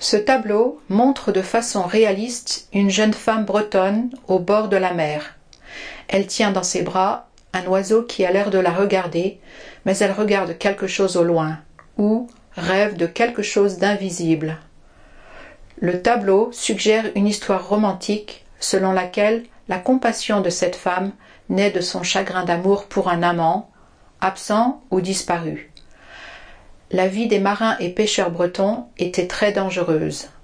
Ce tableau montre de façon réaliste une jeune femme bretonne au bord de la mer. Elle tient dans ses bras un oiseau qui a l'air de la regarder, mais elle regarde quelque chose au loin, ou rêve de quelque chose d'invisible. Le tableau suggère une histoire romantique selon laquelle la compassion de cette femme naît de son chagrin d'amour pour un amant, absent ou disparu. La vie des marins et pêcheurs bretons était très dangereuse.